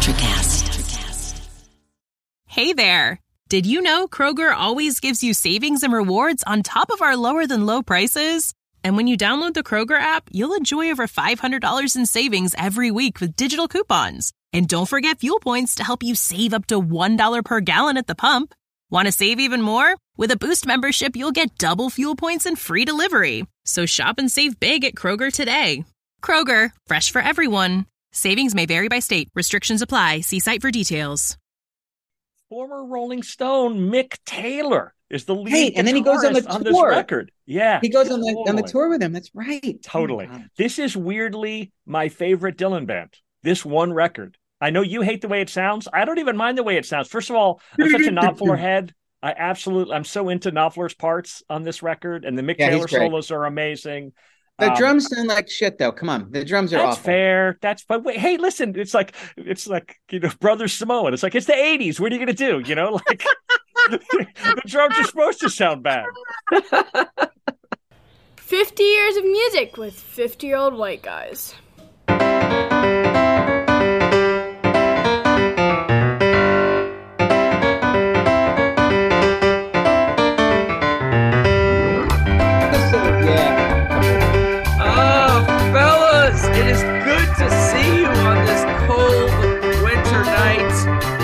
Electrocast. Hey there. Did you know Kroger always gives you savings and rewards on top of our lower than low prices? And when you download the Kroger app, you'll enjoy over $500 in savings every week with digital coupons. And don't forget fuel points to help you save up to $1 per gallon at the pump. Want to save even more? With a Boost membership, you'll get double fuel points and free delivery. So shop and save big at Kroger today. Kroger, fresh for everyone. Savings may vary by state. Restrictions apply. See site for details. Former Rolling Stone Mick Taylor is the lead Hey, and then he goes on the tour. this record. Yeah, he goes on the tour with him. That's right. Totally. Oh, this is weirdly my favorite Dylan band. This one record. I know you hate the way it sounds. I don't even mind the way it sounds. First of all, I'm such a Knopfler head. I'm so into Knopfler's parts on this record, and the Mick Taylor solos are amazing. The drums sound like shit, though. Come on, the drums are awful. Fair. But wait, hey, listen, it's like Brothers Samoan. It's like it's the '80s. What are you gonna do? Like the drums are supposed to sound bad. 50 years of music with 50-year-old white guys. It is good to see you on this cold winter night.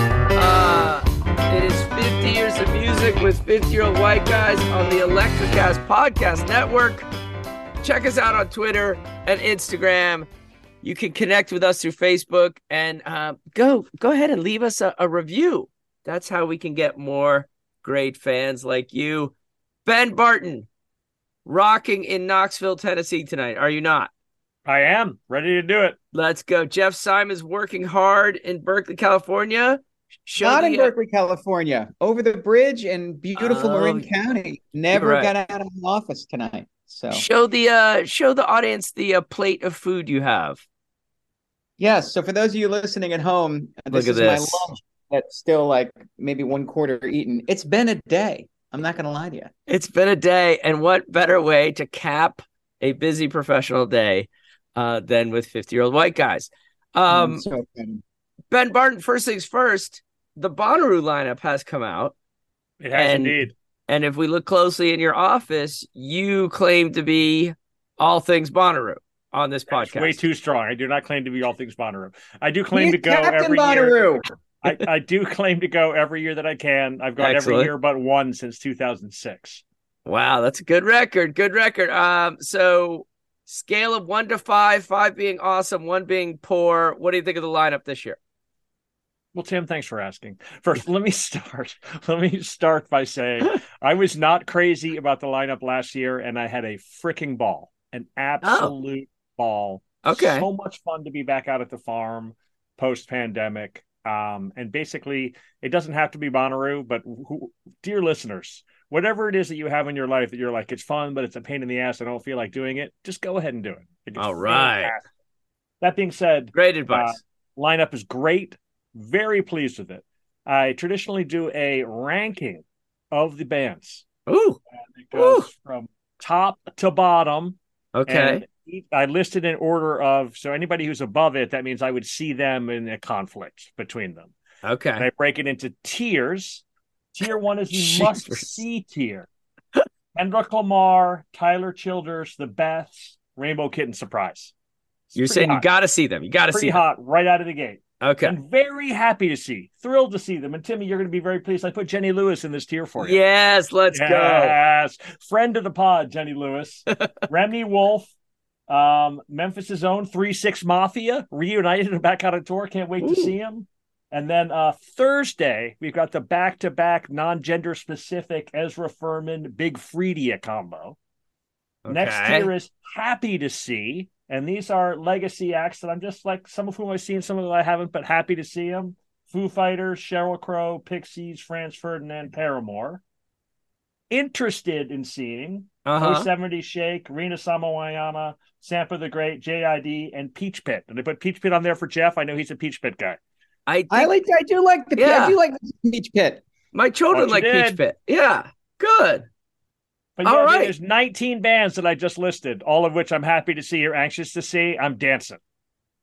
It is 50 years of music with 50-year-old white guys on the Electrocast Podcast Network. Check us out on Twitter and Instagram. You can connect with us through Facebook and go ahead and leave us a review. That's how we can get more great fans like you. Ben Barton, rocking in Knoxville, Tennessee tonight. Are you not? I am ready to do it. Let's go. Jeff Simon's working hard in Berkeley, California. Not in Berkeley, California. Over the bridge in beautiful Marin County. Never got out of the office tonight. So show the audience the plate of food you have. Yes. So for those of you listening at home, this is my lunch that's still like maybe 1/4 eaten. It's been a day. I'm not going to lie to you. It's been a day. And what better way to cap a busy professional day than with 50-year-old white guys. Ben Barton, first things first, the Bonnaroo lineup has come out. It has indeed. And if we look closely in your office, you claim to be all things Bonnaroo on this podcast. Way too strong. I do not claim to be all things Bonnaroo. I do claim to go every Bonnaroo. year. I do claim to go every year that I can. I've gone every year but one since 2006. Wow, that's a good record. Good record. So scale of 1 to 5, 5 being awesome, 1 being poor. What do you think of the lineup this year? Well, Tim, thanks for asking. First, let me start by saying I was not crazy about the lineup last year, and I had a freaking ball, an absolute ball. Okay. So much fun to be back out at the farm post-pandemic. And basically, it doesn't have to be Bonnaroo, but dear listeners, whatever it is that you have in your life that you're like, it's fun, but it's a pain in the ass, I don't feel like doing it, just go ahead and do it. All right. Fantastic. That being said, great advice. Lineup is great. Very pleased with it. I traditionally do a ranking of the bands. Ooh. And it goes from top to bottom. Okay. I listed in order of, so anybody who's above it, that means I would see them in a conflict between them. Okay. And I break it into tiers. Tier 1 is the must-see tier. Kendrick Lamar, Tyler Childers, The Beths, Rainbow Kitten Surprise. You're saying you got to see them. You got to see them. Pretty hot right out of the gate. Okay. I'm very happy to see, thrilled to see them. And Timmy, you're going to be very pleased. I put Jenny Lewis in this tier for you. Yes, let's go. Friend of the pod, Jenny Lewis. Remy Wolf, Memphis' own 3-6 Mafia, reunited and back on a tour. Can't wait to see him. And then Thursday, we've got the back-to-back non-gender specific Ezra Furman, Big Freedia combo. Okay. Next tier is Happy to See. And these are legacy acts that I'm just like, some of whom I've seen, some of them I haven't, but happy to see them. Foo Fighters, Sheryl Crow, Pixies, Franz Ferdinand, Paramore. Interested in seeing 070 Shake, Rina Samawayama, Sampa the Great, JID, and Peach Pit. And they put Peach Pit on there for Jeff. I know he's a Peach Pit guy. I do like the Peach Pit. My children like Peach Pit. Yeah, good. But yeah, there's 19 bands that I just listed, all of which I'm happy to see or anxious to see. I'm dancing.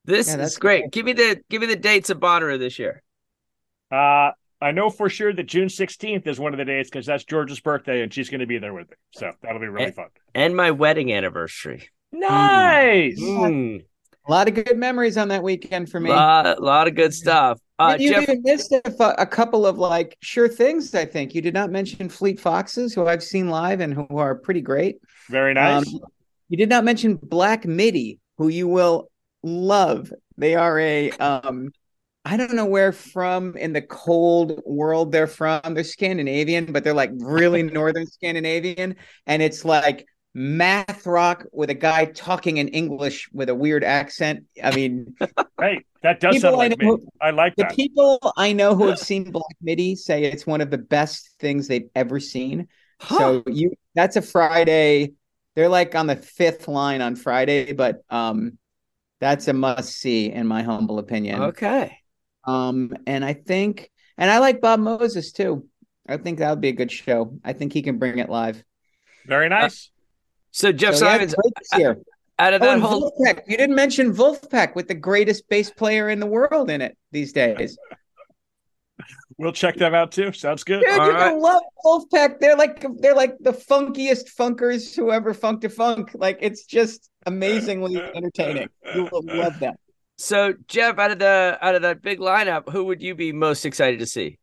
This is great. Cool. Give me the dates of Bonnaroo this year. I know for sure that June 16th is one of the days because that's George's birthday and she's going to be there with me. So that'll be really fun. And my wedding anniversary. Nice. A lot of good memories on that weekend for me. A lot of good stuff. You even missed a couple of like sure things, I think. You did not mention Fleet Foxes, who I've seen live and who are pretty great. Very nice. You did not mention Black Midi, who you will love. They are a I don't know where from in the cold world they're from. They're Scandinavian, but they're like really northern Scandinavian. And it's like math rock with a guy talking in English with a weird accent. I mean, right. That does sound like me. I like that. The people I know who have seen Black Midi say it's one of the best things they've ever seen. Huh. So that's a Friday. They're like on the 5th line on Friday, but that's a must see in my humble opinion. Okay. And I like Bob Moses too. I think that would be a good show. I think he can bring it live. Very nice. So Jeff Simons here. Out of that whole Wolfpack. You didn't mention Wolfpack with the greatest bass player in the world in it these days. We'll check them out too. Sounds good. Dude, you're gonna love Wolfpack. They're like the funkiest funkers who ever funked a funk. Like it's just amazingly entertaining. You will love them. So Jeff, out of that big lineup, who would you be most excited to see?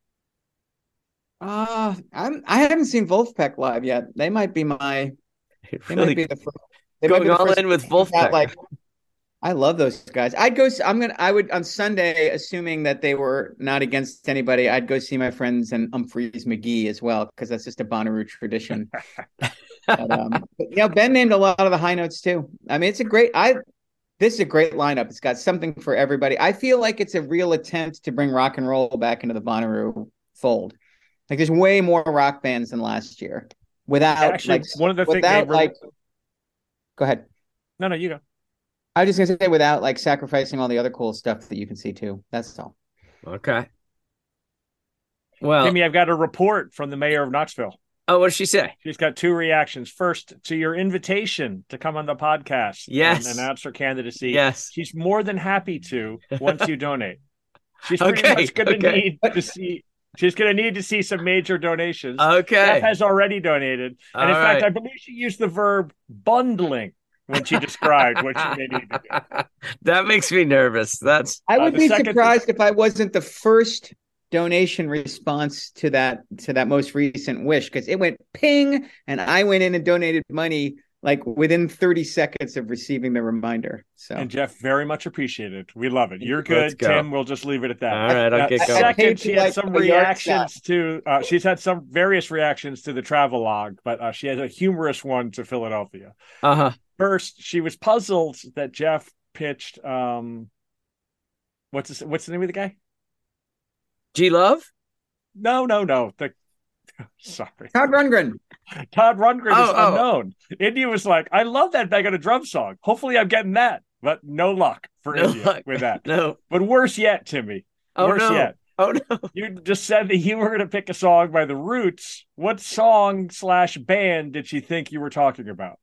I haven't seen Wolfpack live yet. They might be my. They might be the first. Going all in with Wolfpack. I love those guys. I would on Sunday, assuming that they were not against anybody, I'd go see my friends and Humphreys McGee as well, because that's just a Bonnaroo tradition. but, Ben named a lot of the high notes too. I mean, this is a great lineup. It's got something for everybody. I feel like it's a real attempt to bring rock and roll back into the Bonnaroo fold. Like there's way more rock bands than last year. Without one of the things go ahead. No, you go. I was just gonna say without like sacrificing all the other cool stuff that you can see too. That's all. Okay. Well, Timmy, I've got a report from the mayor of Knoxville. Oh, what did she say? She's got 2 reactions. First, to your invitation to come on the podcast and announce her candidacy. Yes. She's more than happy to once you donate. She's pretty much going to need to see. She's going to need to see some major donations. Okay. Jeff has already donated. And in fact, I believe she used the verb bundling when she described what she may need to do. That makes me nervous. I would be surprised if I wasn't the first donation response to that most recent wish, because it went ping and I went in and donated money like within 30 seconds of receiving the reminder. So, and Jeff, very much appreciated. We love it. You're good, Tim. We'll just leave it at that. All right, I'll get going. Second, she had some reactions to. She's had some various reactions to the travelogue, but she has a humorous one to Philadelphia. First, she was puzzled that Jeff pitched. What's the name of the guy? G Love? No. Sorry. Todd Rundgren. Todd Rundgren is unknown. India was like, I love that bag on a drum song. Hopefully I'm getting that. But no luck for India with that. No. But worse yet, Timmy. Worse yet. Oh, no. You just said that you were going to pick a song by The Roots. What song/band did she think you were talking about?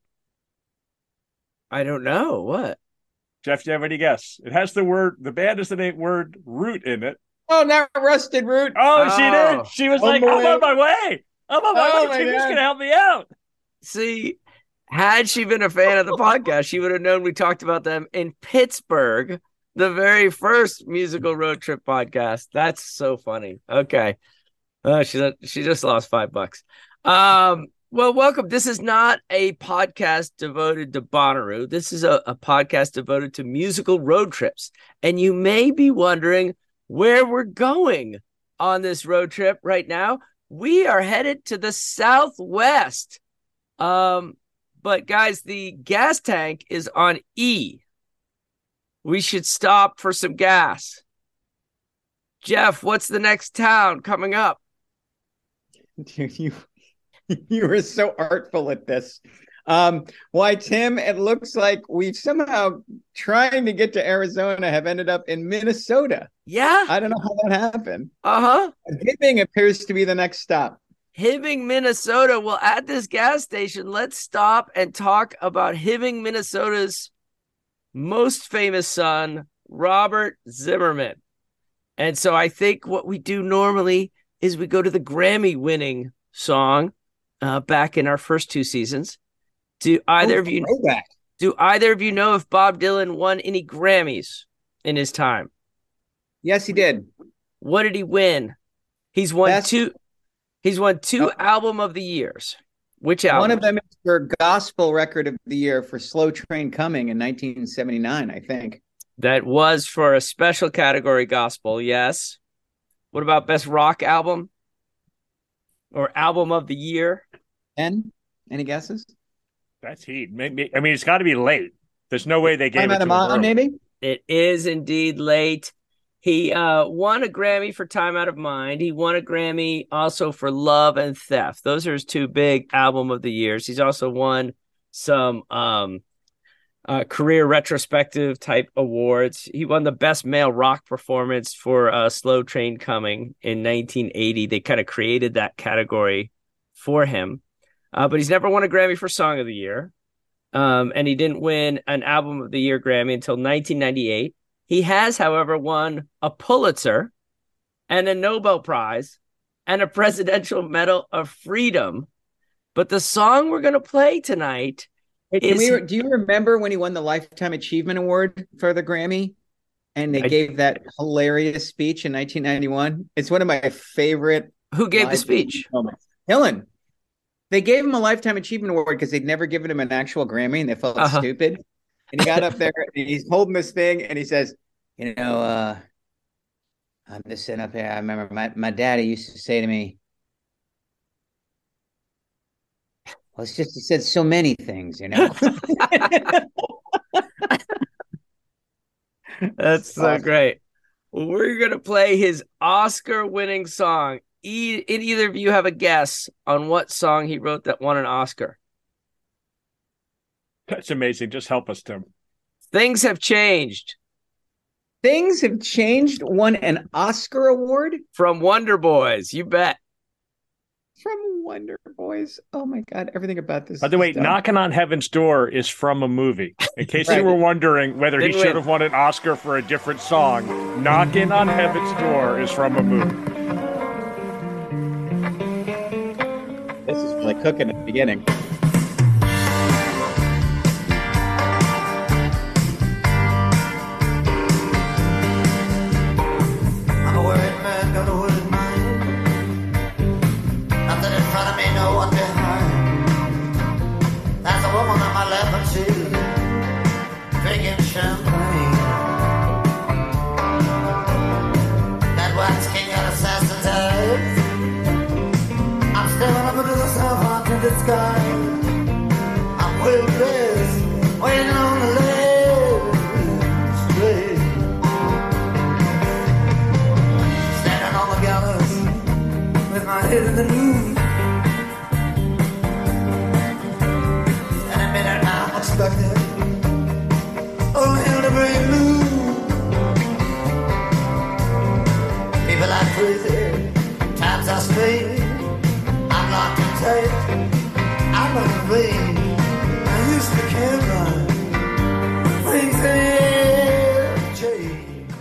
I don't know. What? Jeff, do you have any guess? It has the band has the word root in it. Oh, not Rusted Root. Oh, she did. She was like, I'm on my way. I'm on my way. Timmy's going to help me out. See, had she been a fan of the podcast, she would have known we talked about them in Pittsburgh, the very first musical road trip podcast. That's so funny. Okay. She just lost $5. Well, welcome. This is not a podcast devoted to Bonnaroo. This is a podcast devoted to musical road trips. And you may be wondering where we're going on this road trip right now. We are headed to the Southwest. But guys, the gas tank is on E. We should stop for some gas. Jeff, what's the next town coming up? Dude, you were so artful at this. Why, Tim, it looks like we've somehow trying to get to Arizona have ended up in Minnesota. Yeah. I don't know how that happened. Hibbing appears to be the next stop. Hibbing, Minnesota. Well, at this gas station, let's stop and talk about Hibbing, Minnesota's most famous son, Robert Zimmerman. And so I think what we do normally is we go to the Grammy-winning song back in our first 2 seasons. Do either of you know if Bob Dylan won any Grammys in his time? Yes, he did. What did he win? He's won two. He's won 2 Album of the Years. Which album? One of them is for Gospel Record of the Year for Slow Train Coming in 1979, I think. That was for a special category, gospel, yes. What about Best Rock Album? Or Album of the Year? Any guesses? That's heat. Maybe, I mean, it's got to be late. There's no way they gave Time it Out to of him Mind, early. maybe? It is indeed late. He won a Grammy for Time Out of Mind. He won a Grammy also for Love and Theft. Those are his 2 big Album of the Years. He's also won some career retrospective type awards. He won the Best Male Rock Performance for Slow Train Coming in 1980. They kind of created that category for him. But he's never won a Grammy for Song of the Year. And he didn't win an Album of the Year Grammy until 1998. He has, however, won a Pulitzer and a Nobel Prize and a Presidential Medal of Freedom. But the song we're going to play tonight is... Do you remember when he won the Lifetime Achievement Award for the Grammy? And they gave that hilarious speech in 1991. It's one of my favorite. Who gave the speech? Moments. Dylan. They gave him a Lifetime Achievement Award because they'd never given him an actual Grammy and they felt stupid. And he got up there and he's holding this thing and he says, I'm just sitting up here. I remember my daddy used to say to me, well, it's just, he said so many things, That's so great. We're going to play his Oscar-winning song. Either of you have a guess on what song he wrote that won an Oscar? That's amazing. Just help us, Tim. Things Have Changed. Things Have Changed won an Oscar award? From Wonder Boys, you bet. From Wonder Boys. Oh my God, everything about this. By the way, Knocking on Heaven's Door is from a movie. In case you were wondering whether he should have won an Oscar for a different song, Knocking on Heaven's Door is from a movie. This is really cooking at the beginning. Sky. I'm well dressed, waiting on the last train. Standing on the gallows with my head in the noon. And a minute I'm expected. Oh, hell to break loose. People are crazy, times are strange. I'm locked in tight. I'm not vain. I used to care about things that change.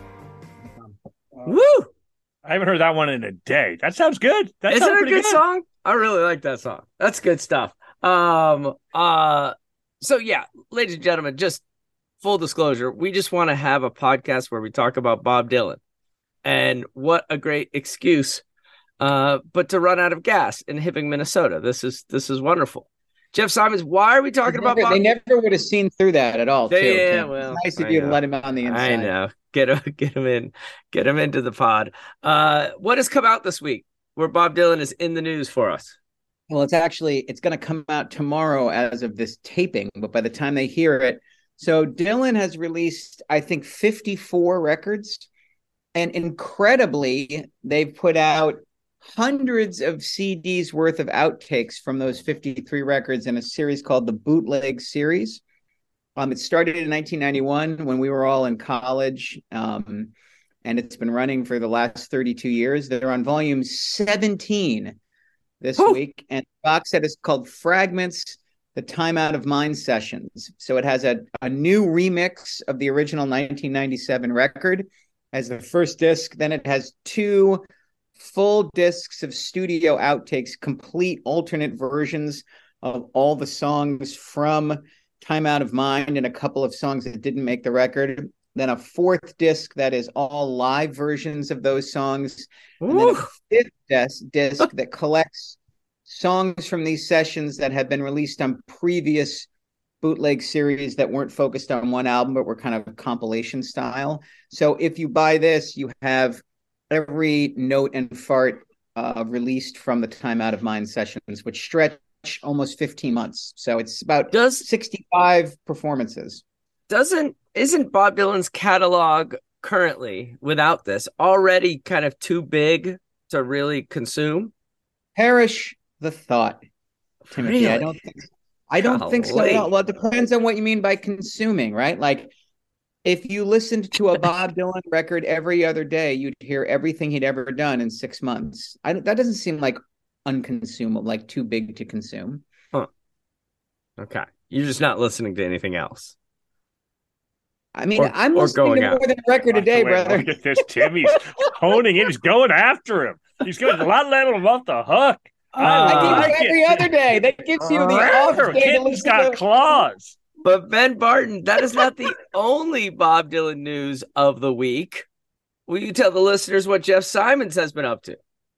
Woo! I haven't heard that one in a day. That sounds good. That Isn't sounds it a good song? I really like that song. That's good stuff. So yeah, ladies and gentlemen, just full disclosure, we just want to have a podcast where we talk about Bob Dylan. And what a great excuse. But to run out of gas in Hibbing, Minnesota. This is wonderful. Jeff Simons, why are we talking about Bob? They never would have seen through that at all. Yeah, too. well, it's nice of you to let him on the inside. I know. Get him into the pod. What has come out this week where Bob Dylan is in the news for us? Well, it's going to come out tomorrow as of this taping, but by the time they hear it, so Dylan has released, I think, 54 records, and incredibly, they've put out hundreds of CDs worth of outtakes from those 53 records in a series called the Bootleg Series. It started in 1991 when we were all in college, and it's been running for the last 32 years. They're on volume 17 this week, and the box set is called Fragments. the Time Out of Mind sessions. So it has a new remix of the original 1997 record as the first disc. Then it has 2 full discs of studio outtakes, complete alternate versions of all the songs from Time Out of Mind and a couple of songs that didn't make the record. Then a 4th disc that is all live versions of those songs. And then a 5th disc that collects songs from these sessions that have been released on previous bootleg series that weren't focused on one album, but were kind of compilation style. So if you buy this, you have every note and fart released from the Time Out of Mind sessions, which stretch almost 15 months. So it's about 65 performances. Isn't Bob Dylan's catalog currently, without this, already kind of too big to really consume? Perish the thought, Timothy. Really? I don't think so. Well, it depends on what you mean by consuming, right? Like, if you listened to a Bob Dylan record every other day, you'd hear everything he'd ever done in 6 months. That doesn't seem like unconsumable, like too big to consume. Huh. Okay. You're just not listening to anything else. I mean, I'm listening to more than a record a day, brother. Look at this. Timmy's honing in. He's going after him. He's going a lot letting him off the hook. I give you every other day. That gives you the off day. Kitten's got claws. But Ben Barton, that is not the only Bob Dylan news of the week. Will you tell the listeners what Jeff Simons has been up to?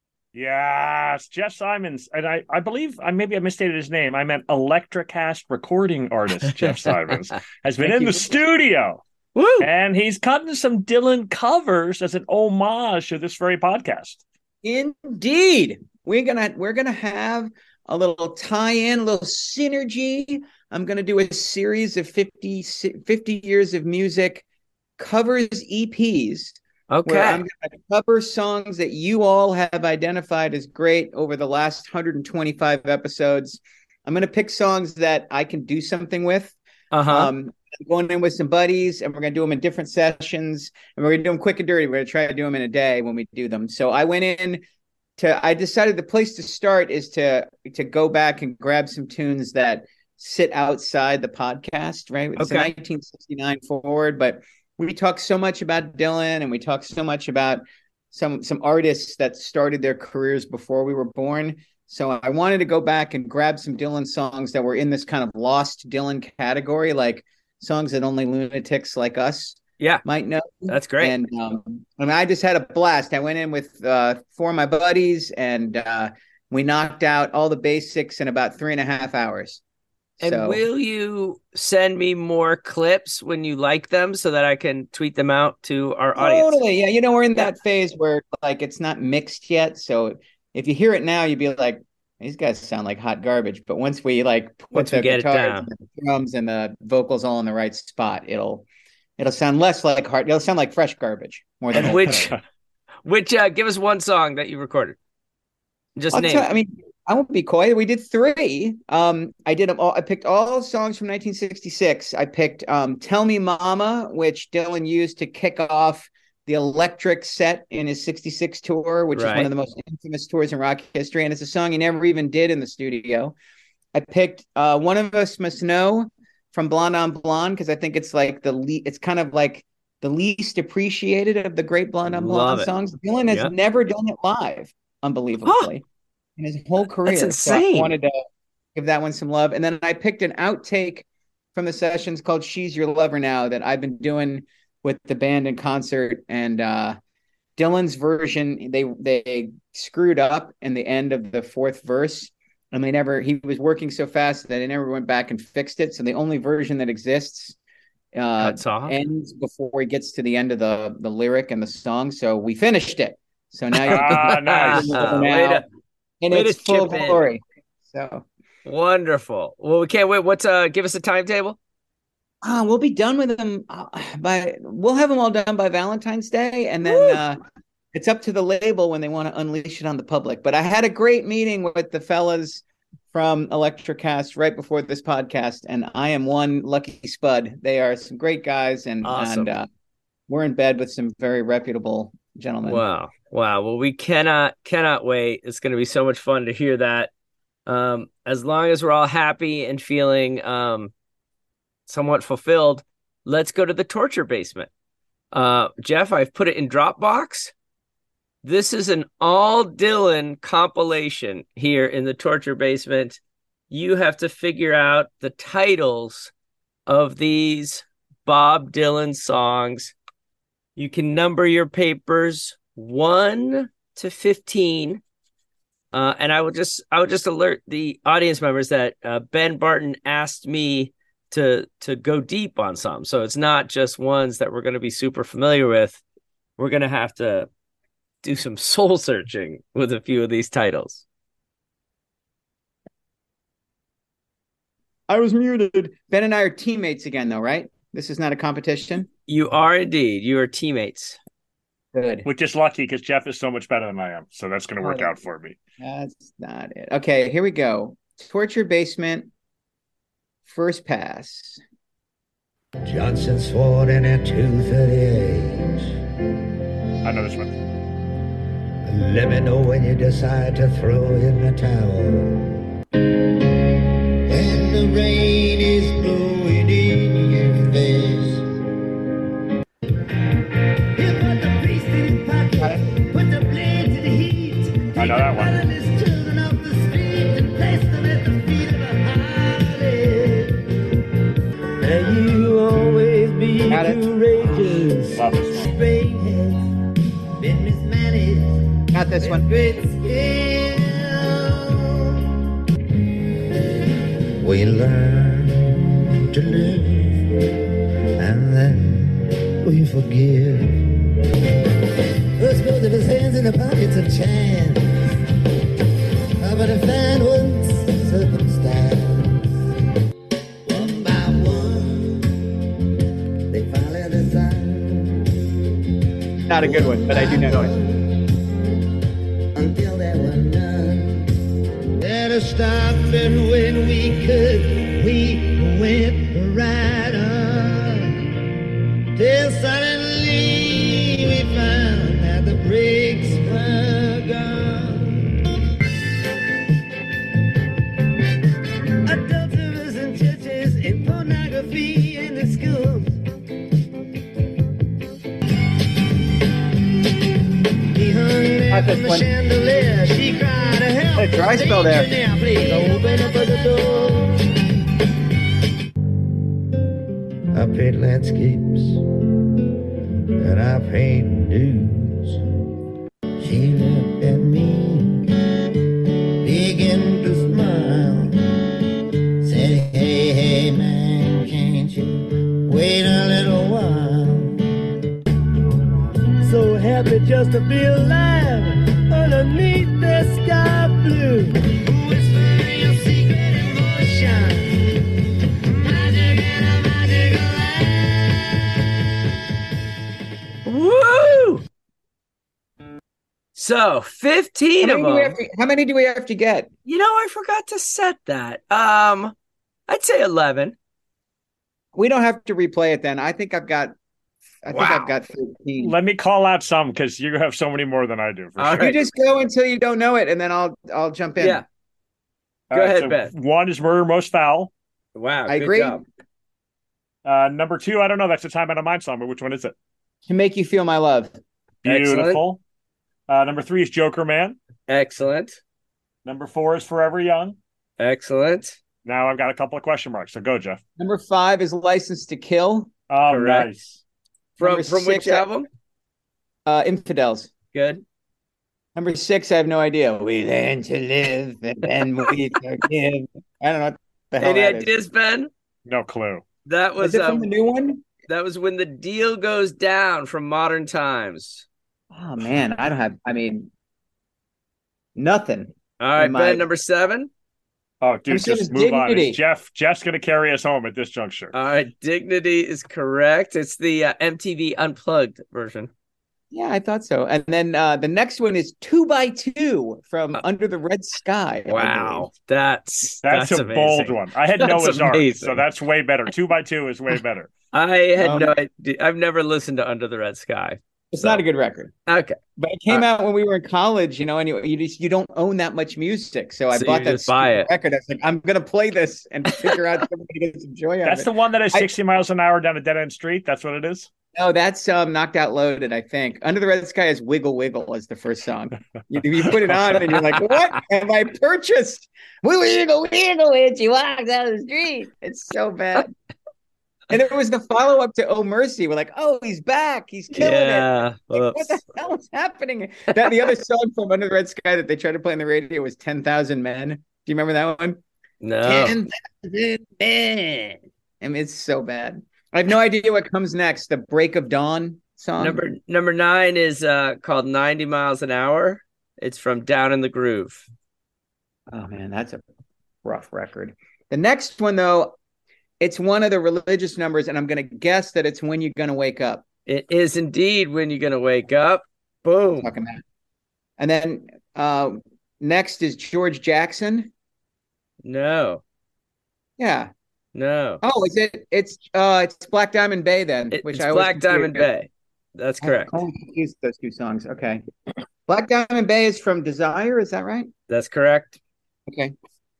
Yes, Jeff Simons. And I believe, maybe I misstated his name. I meant Electrocast recording artist Jeff Simons has been in the studio. Woo! And he's cutting some Dylan covers as an homage to this very podcast. Indeed. We're gonna have a little tie-in, a little synergy. I'm gonna do a series of 50 years of music covers EPs. Okay. Where I'm gonna cover songs that you all have identified as great over the last 125 episodes. I'm gonna pick songs that I can do something with. I'm going in with some buddies, and we're going to do them in different sessions, and we're going to do them quick and dirty. We're going to try to do them in a day when we do them. So I decided the place to start is to go back and grab some tunes that sit outside the podcast, right? It's a 1969 forward, but we talk so much about Dylan, and we talk so much about some artists that started their careers before we were born. So I wanted to go back and grab some Dylan songs that were in this kind of lost Dylan category, like songs that only lunatics like us might know. That's great. And I just had a blast. I went in with 4 of my buddies, and we knocked out all the basics in about 3.5 hours. And will you send me more clips when you like them so that I can tweet them out to our audience? Totally. Yeah. We're in that phase where like it's not mixed yet. So if you hear it now, you'd be like, these guys sound like hot garbage. But once we put the guitars and the drums and the vocals all in the right spot, it'll sound less like it'll sound like fresh garbage more than which give us one song that you recorded. Just name. I mean, I won't be coy. We did 3. I did them all. I picked all songs from 1966. I picked "Tell Me Mama," which Dylan used to kick off the Electric set in his 66 tour, which is one of the most infamous tours in rock history. And it's a song he never even did in the studio. I picked "One of Us Must Know" from Blonde on Blonde, because I think it's like it's kind of like the least appreciated of the great Blonde on Blonde songs. Dylan has never done it live, unbelievably, in his whole career. That's insane. So I wanted to give that one some love. And then I picked an outtake from the sessions called "She's Your Lover Now" that I've been doing with the band in concert, and Dylan's version, they screwed up in the end of the 4th verse, and he was working so fast that they never went back and fixed it. So the only version that exists ends before he gets to the end of the lyric and the song. So we finished it. So now you can nice. now, and it's full glory. So wonderful. Well, we can't wait. Give us a timetable? We'll be done with them we'll have them all done by Valentine's Day, and then it's up to the label when they want to unleash it on the public. But I had a great meeting with the fellas from Electrocast right before this podcast, and I am one lucky spud. They are some great guys, and we're in bed with some very reputable gentlemen. Wow. Well, we cannot wait. It's going to be so much fun to hear that. As long as we're all happy and feeling somewhat fulfilled, let's go to the torture basement. Jeff, I've put it in Dropbox. This is an all Dylan compilation here in the torture basement. You have to figure out the titles of these Bob Dylan songs. You can number your papers 1 to 15. And I would just alert the audience members that Ben Barton asked me to go deep on some. So it's not just ones that we're going to be super familiar with. We're going to have to do some soul searching with a few of these titles. I was muted. Ben and I are teammates again, though, right? This is not a competition. You are indeed. You are teammates. Good. Which is lucky because Jeff is so much better than I am. So that's going to work out for me. That's not it. Okay, here we go. Torture basement. First pass. Johnson swore in at 2:38. I know this one. Let me know when you decide to throw in the towel. When the rain is blowing in your face. You put the beast in your pocket, put the blade to the heat. I know that one. Take the children off the street and place them at the feet of a harlot. And you always be courageous. Love this one. Straight heads, been mismanaged. Not this one. Great skill. We learn to live, and then we forgive. First both of his hands in the pockets of chance, but a fan one's circumstance. One by one, they follow the sign. Not a good one, but I do know it. Until there were none that stopped, and when we could, we went right on. Till suddenly we found that the brakes were gone. Adulterers and churches and pornography in the schools. He hung there Not this from the one. chandelier. She cried to help. Hey, dry spell there. Danger now, please open up the door. I paint landscapes and I paint dudes. She looked at me, began to smile. Said, hey, man, can't you wait a little while? So happy just to be alive underneath the sky blue. Whispering your secret emotion. Magic in a magical land. Woo! So 15 How of many, do we them. have to, how many do we have to get? You know, I forgot to set that. I'd say 11. We don't have to replay it then. I think I've got Wow. 13. Let me call out some because you have so many more than I do. For All sure. You just go until you don't know it, and then I'll jump in. Yeah. All Go right, ahead, so Ben. One is Murder Most Foul. Wow. I good agree. job. Number 2, I don't know. That's a Time Out of Mind song, but which one is it? To Make You Feel My Love. Beautiful. Number 3 is Joker Man. Excellent. Number 4 is Forever Young. Excellent. Now I've got a couple of question marks. So go, Jeff. Number 5 is License to Kill. Oh, Correct. nice. From Number which 6, album? Infidels. Good. Number 6, I have no idea. We learn to live and then we forgive. I don't know what the hell Any that is. ideas, Ben? No clue. That was Is it from the new one? that was When the Deal Goes Down from Modern Times. Oh man, I don't have. I mean, nothing. All right, Am I- Ben, number 7. Oh, dude, I'm saying just it's move on. Dignity. It's Jeff's going to carry us home at this juncture. All right, Dignity is correct. It's the MTV Unplugged version. Yeah, I thought so. And then the next one is 2x2 from Under the Red Sky. I Wow, that's That's a amazing. bold one. I had That's Noah's Ark, amazing. so that's way better. 2x2 is way better. I had Um, no idea. I've never listened to Under the Red Sky. It's not a good record. Okay. But it came out when we were in college, and you don't own that much music. So I bought that record. I was like, I'm gonna play this and figure out somebody gets some joy out of it. That's the one that is 60 miles an hour down a dead end street. That's what it is. No, that's Knocked Out Loaded, I think. Under the Red Sky is Wiggle Wiggle as the first song. You put it on and you're like, what have I purchased? Wiggle Wiggle when she walks down the street. It's so bad. And it was the follow-up to Oh Mercy. We're like, oh, he's back. He's killing it. Like, what the hell is happening? The other song from Under the Red Sky that they tried to play on the radio was 10,000 Men. Do you remember that one? No. 10,000 Men. I mean, it's so bad. I have no idea what comes next. The Break of Dawn song. Number 9 is called 90 Miles an Hour. It's from Down in the Groove. Oh, man, that's a rough record. The next one, though, it's one of the religious numbers, and I'm going to guess that it's When You're Gonna Wake Up. It is indeed When You're Gonna Wake Up. Boom. And then next is George Jackson. No. Yeah. No. Oh, is it? It's Black Diamond Bay then. It's Black Diamond Bay. That's correct. I confused those two songs. Okay. Black Diamond Bay is from Desire. Is that right? That's correct. Okay.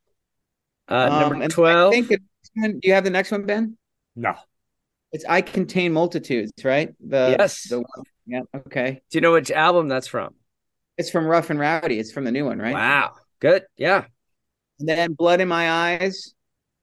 Number 12. Do you have the next one, Ben? No. It's I Contain Multitudes, right? Yes. Yeah. Okay. Do you know which album that's from? It's from Rough and Rowdy. It's from the new one, right? Wow. Good. Yeah. And then Blood in My Eyes.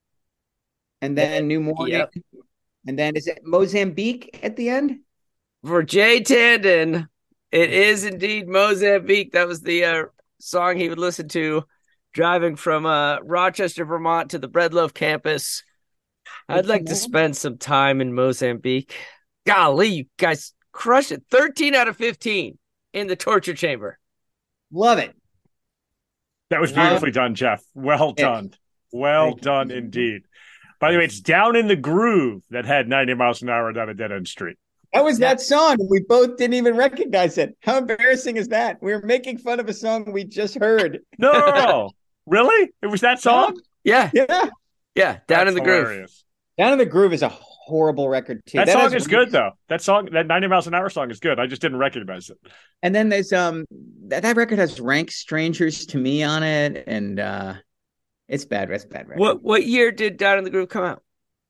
And then New Morning. Yep. And then is it Mozambique at the end? For Jay Tandon, it is indeed Mozambique. That was the song he would listen to driving from Rochester, Vermont to the Bread Loaf campus. I'd like to spend some time in Mozambique. Golly, you guys crushed it. 13 out of 15 in the torture chamber. Love it. That was beautifully done, Jeff. Well done. Well done indeed. By the way, it's Down in the Groove that had 90 miles an hour down a dead-end street. That was that song. We both didn't even recognize it. How embarrassing is that? We were making fun of a song we just heard. No. Really? It was that song? Yeah. Yeah. Yeah. Down in the Groove. Down in the Groove is a horrible record, too. That song is good, though. That 90 miles an hour song is good. I just didn't recognize it. And then there's that record has Rank Strangers to Me on it, and it's bad. It's bad record. What year did Down in the Groove come out?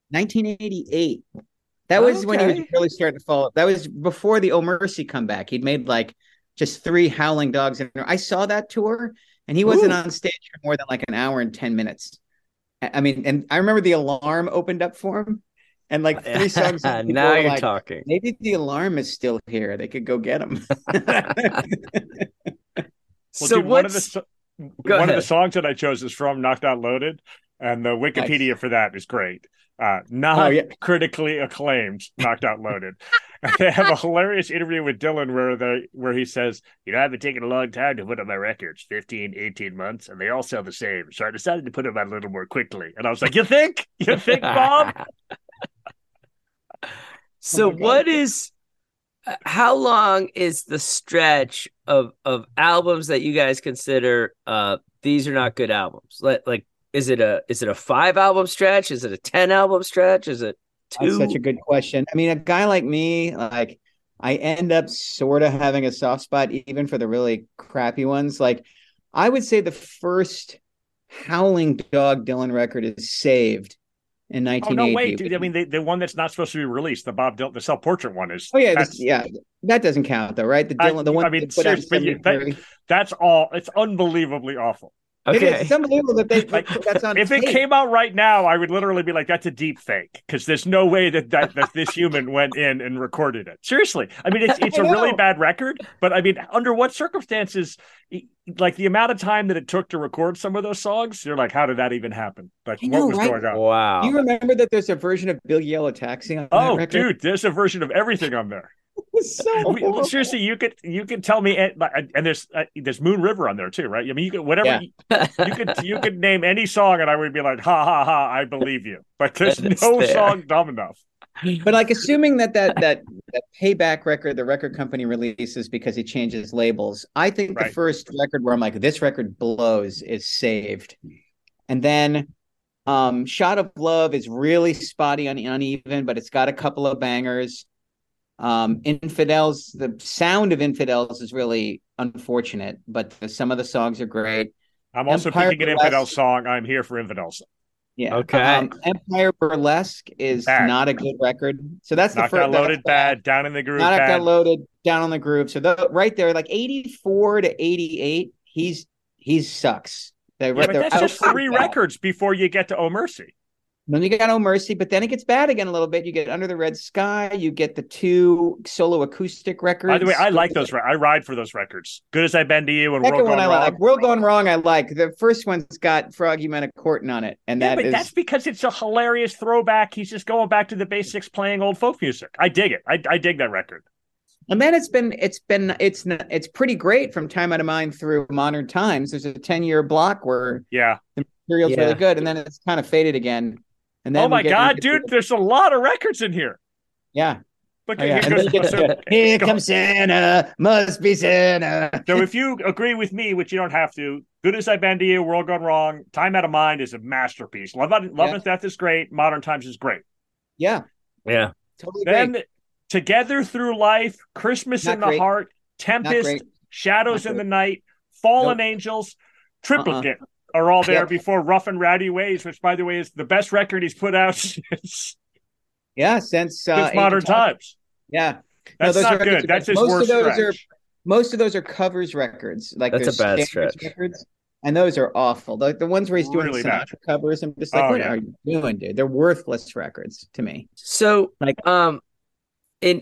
1988. That was when he was really starting to fall. That was before the Oh Mercy comeback. He'd made like just 3 Howling Dogs. I saw that tour, and he wasn't on stage for more than like an hour and 10 minutes. I mean, and I remember the Alarm opened up for him, and like 3 songs. Now you're like, talking. Maybe the Alarm is still here. They could go get him. So one of the songs that I chose is from Knocked Out Loaded, and the Wikipedia for that is great. Critically acclaimed, Knocked Out Loaded. And they have a hilarious interview with Dylan where he says, I've been taking a long time to put on my records, 15, 18 months, and they all sell the same. So I decided to put them out a little more quickly. And I was like, You think, Bob? So how long is the stretch of albums that you guys consider these are not good albums? Like is it a 5-album stretch? Is it a 10-album stretch? Is it 2? That's such a good question. I mean, a guy like me, like I end up sort of having a soft spot even for the really crappy ones. Like I would say the first Howling Dog Dylan record is Saved in 1980. Oh, no, wait, dude. I mean, the one that's not supposed to be released, the Bob Dylan, the self-portrait one is. Oh, yeah. That doesn't count, though, right? The Dylan, the one I mean, seriously, that's all. It's unbelievably awful. Okay. It's unbelievable that that's on. If it came out right now, I would literally be like, "That's a deep fake," because there's no way that this human went in and recorded it. Seriously, I mean, it's a really bad record. But I mean, under what circumstances? Like the amount of time that it took to record some of those songs, you're like, how did that even happen? Like, what was going on? Wow. Do you remember that there's a version of Big Yellow Taxi on that record? Dude, there's a version of everything on there. Seriously, you could tell me, and there's Moon River on there too, right? I mean, you could whatever you could name any song, and I would be like, ha ha ha, I believe you. But there's no song dumb enough. But like, assuming that Payback record, the record company releases because he changes labels, I think the first record where I'm like, this record blows is Saved, and then Shot of Love is really spotty on uneven, but it's got a couple of bangers. Infidels, the sound of Infidels is really unfortunate, but some of the songs are great. I'm also Empire picking an Burlesque. Infidel song. I'm here for Infidels. Yeah. Okay. Empire Burlesque is Bad. not a good record. So that's the Knocked first. Out Loaded, bad. Down in the Groove, Not bad. Got Loaded, Down on the Groove. So right there, like 84 to 88, he sucks. Yeah, but that's just 3 records before you get to Oh Mercy. Then you got Oh Mercy, but then it gets bad again a little bit. You get Under the Red Sky. You get the 2 solo acoustic records. By the way, I like those. I ride for those records. Good As I've Been to You and Second World one Gone I Wrong. like. World Gone Wrong I like. The first one's got Froggy Manacortin on it. And that's because it's a hilarious throwback. He's just going back to the basics, playing old folk music. I dig it. I dig that record. And then it's pretty great from Time Out of Mind through Modern Times. There's a 10-year block where the material's really good, and then it's kind of faded again. And then oh my God, dude, there's a lot of records in here. Yeah. Look, Here comes Santa, must be Santa. So if you agree with me, which you don't have to, Good As I've Been to You, World Gone Wrong, Time Out of Mind is a masterpiece. Love and Death is great. Modern Times is great. Yeah. Yeah. Totally then great. Together Through Life, Christmas Not in the great. Heart, Tempest, Shadows in the Night, Fallen Angels, Triplicate are all there before Rough and Rowdy Ways, which, by the way, is the best record he's put out since Modern Times. Yeah. That's not good. That's his worst stretch. Most of those are covers records. Like that's a bad stretch. Records, and those are awful. Like the ones where he's doing Really Sinatra bad. covers, I'm just like, what are you doing, dude? They're worthless records to me. So, in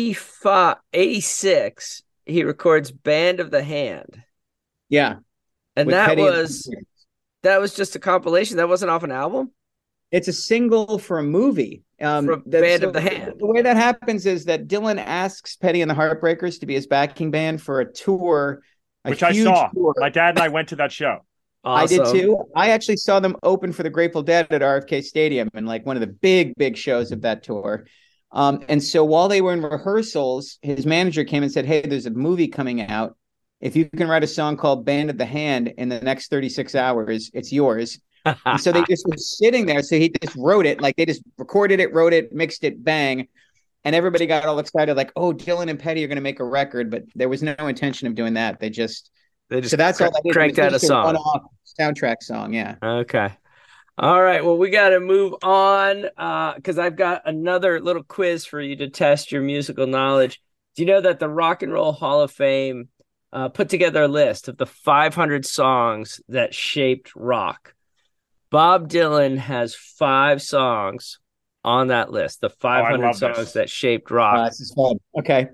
86, he records Band of the Hand. Yeah. And that was just a compilation. That wasn't off an album? It's a single for a movie. From Band of the Hand. The way that happens is that Dylan asks Petty and the Heartbreakers to be his backing band for a tour. Which I saw. My dad and I went to that show. Awesome. I did too. I actually saw them open for the Grateful Dead at RFK Stadium and like one of the big shows of that tour. And so while they were in rehearsals, his manager came and said, "Hey, there's a movie coming out. If you can write a song called Band of the Hand in the next 36 hours, it's yours." And so they just were sitting there. So he just wrote it. Like they just recorded it, wrote it, mixed it, bang. And everybody got all excited, like, "Oh, Dylan and Petty are going to make a record." But there was no intention of doing that. They just so that's all they cranked out a song. One-off soundtrack song. Yeah. Okay. All right. Well, we got to move on because I've got another little quiz for you to test your musical knowledge. Do you know that the Rock and Roll Hall of Fame put together a list of the 500 songs that shaped rock? Bob Dylan has 5 songs on that list, the 500 songs that shaped rock. This is fun. Okay.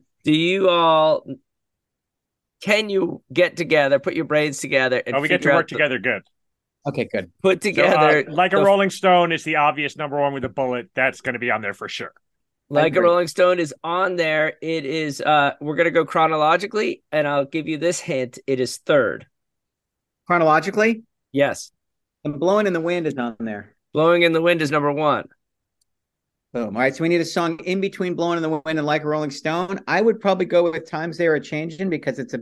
Can you get together, put your brains together, and we get to work together good. Okay, good. Put together. Like a Rolling Stone is the obvious number one with a bullet. That's going to be on there for sure. Like a Rolling Stone is on there. It is, we're going to go chronologically, and I'll give you this hint. It is 3rd. Chronologically? Yes. And Blowing in the Wind is on there. Blowing in the Wind is number 1. Boom. All right, so we need a song in between Blowing in the Wind and Like a Rolling Stone. I would probably go with Times They Are Changing because it's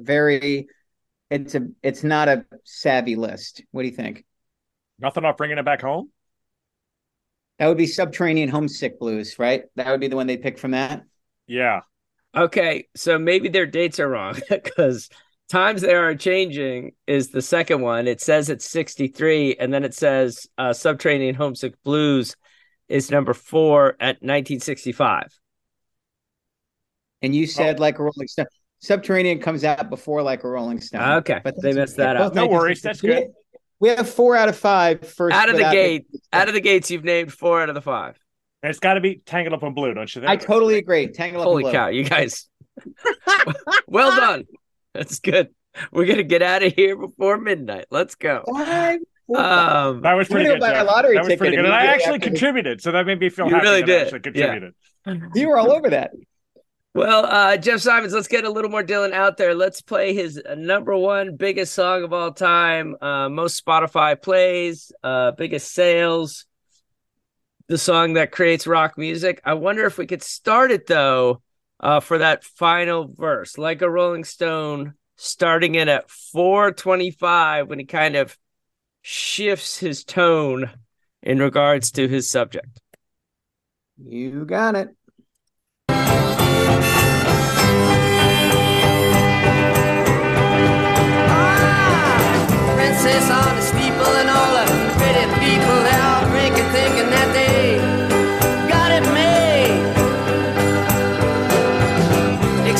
not a savvy list. What do you think? Nothing off Bringing It Back Home? That would be Subterranean Homesick Blues, right? That would be the one they pick from that. Yeah. Okay, so maybe their dates are wrong because Times They Are Changing is the second one. It says it's 63, and then it says Subterranean Homesick Blues is number 4 at 1965. And you said Like a Rolling Stone. Subterranean comes out before Like a Rolling Stone. Okay, but they messed that up. No worries, that's good. We have 4 out of 5 first. Out of the gates, you've named 4 out of the 5. And it's got to be Tangled Up in Blue, don't you think? I totally agree. Tangled Up in Blue. Holy cow, you guys. Well done. That's good. We're going to get out of here before midnight. Let's go. That was pretty good. Buy a lottery that was pretty good. And I actually contributed, so that made me feel happy. You really did. I actually contributed. Yeah. You were all over that. Well, Jeff Simons, let's get a little more Dylan out there. Let's play his number 1 biggest song of all time, most Spotify plays, biggest sales, the song that creates rock music. I wonder if we could start it, though, for that final verse, Like a Rolling Stone, starting it at 4:25 when he kind of shifts his tone in regards to his subject. You got it.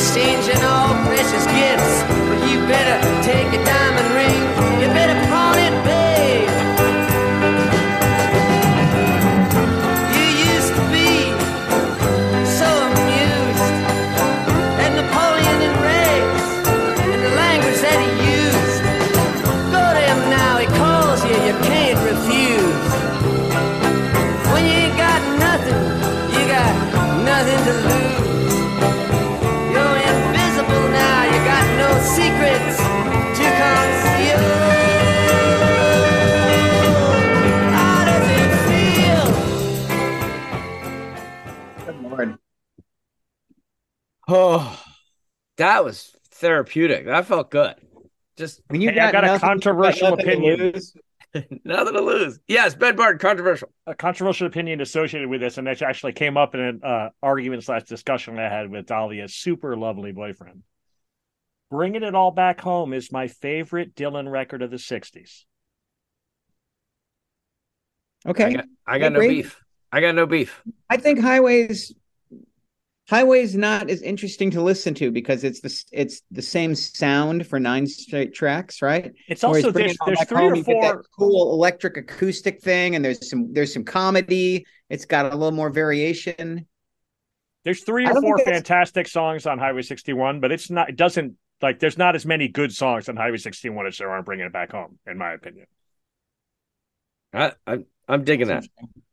exchanging all precious gifts. But you better take a diamond ring, you better pawn it, babe. You used to be so amused at Napoleon and race and the language that he used. Go to him now, he calls you, you can't refuse. When you ain't got nothing, you got nothing to lose. You're invisible now, you got no secrets to conceal. How does it feel? Good Lord. Oh, that was therapeutic. That felt good. Just When you Hey, I got a nothing- controversial nothing to opinion. lose. nothing to lose. Yes, Ben Barton, controversial. A controversial opinion associated with this, and that actually came up in an argument/discussion I had with Dahlia's super lovely boyfriend. Bringing It All Back Home is my favorite Dylan record of the 60s. Okay. I got no agree. beef. I got no beef. I think Highway's not as interesting to listen to because it's the same sound for 9 straight tracks, right? It's Whereas also, Bring there's It All Back 3 Home, or you get that 4. cool electric acoustic thing, and there's some comedy. It's got a little more variation. There's 3 I or don't 4 think that's- fantastic songs on Highway 61, but it doesn't, like, there's not as many good songs on Highway 61 as there are on Bringing It Back Home, in my opinion. I'm digging that.